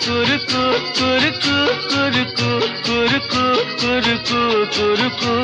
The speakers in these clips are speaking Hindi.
कुरकु कुरकु कुरकु कुरकु कुरकु कुरकु।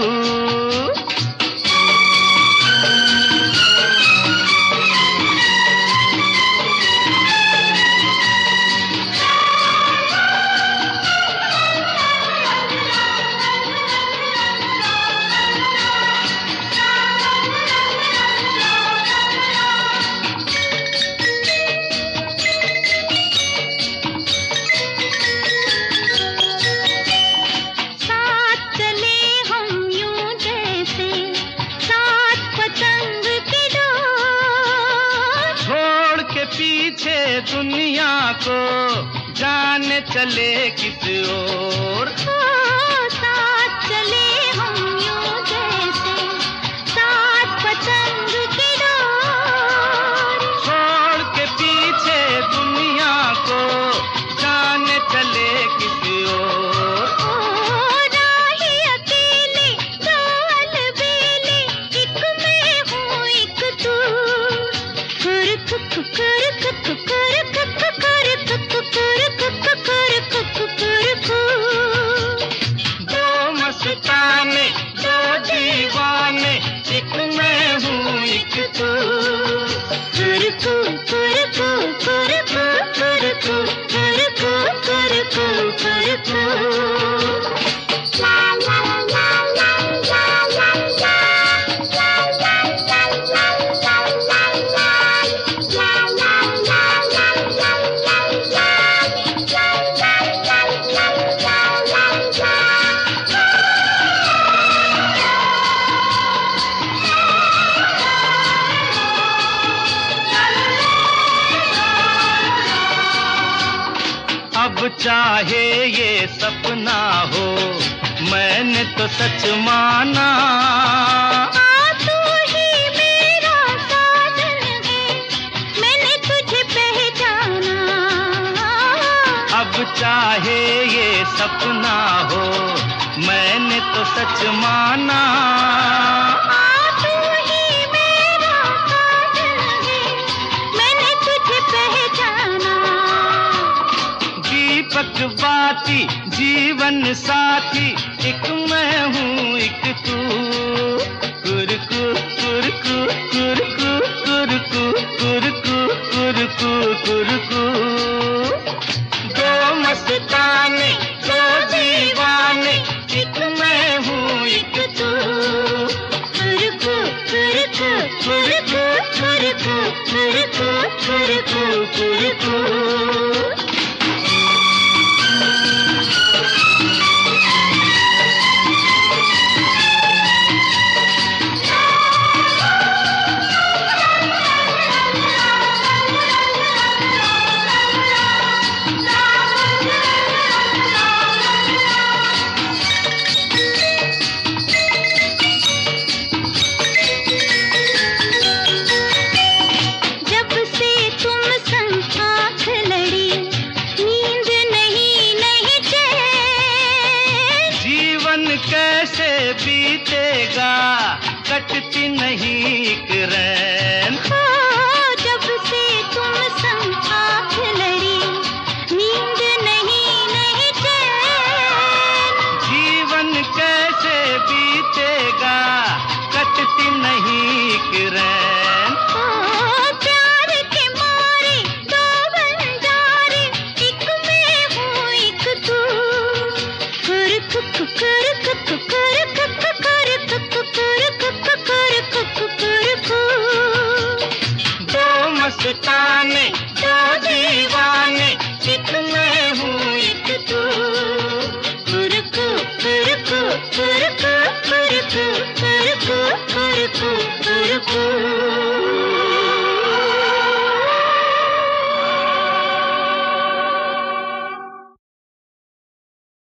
पीछे दुनिया को जाने चले किस ओर, साथ चले हम यूं जैसे साथ पतंग की डोर। छोड़ के पीछे दुनिया को जाने चले किस ओर, राही अकेले दो अलबेले, एक मैं हूँ एक तू। दो मस्ताने दो दीवाने, एक मैं हूँ एक तू। कुरकु कुरकु कुरकु कुरकु कुरकु कुरकु कुरकु। अब चाहे ये सपना हो, मैंने तो सच माना। तू ही मेरा साजन है, मैंने तुझे पहचाना। अब चाहे ये सपना हो, मैंने तो सच माना। तू ही मेरा साजन है, मैंने तुझे पहचाना। दीपक बाती जीवन साथी, एक मैं हूँ एक तू। कुरकु कुरकु कुरकु कुरकु कुरकु कुरकु कुरकु। दो मस्ताने दो दीवाने, एक मैं हूँ एक तू। कुरकु कुरकु कुरकु कुरकु कुरकु कुरकु कुरकु। कैसे बीतेगा कटती नहीं एक रैन। जब से तुम संग आँख लड़ी, नींद नहीं चैन। जीवन कैसे बीतेगा कटती नहीं एक रैन। प्यार के मारे दो बंजारे, एक मैं हूँ एक तू। कुरकु कुरकु कुरकु कुरकु कुरकु कुरकु। दो मस्ताने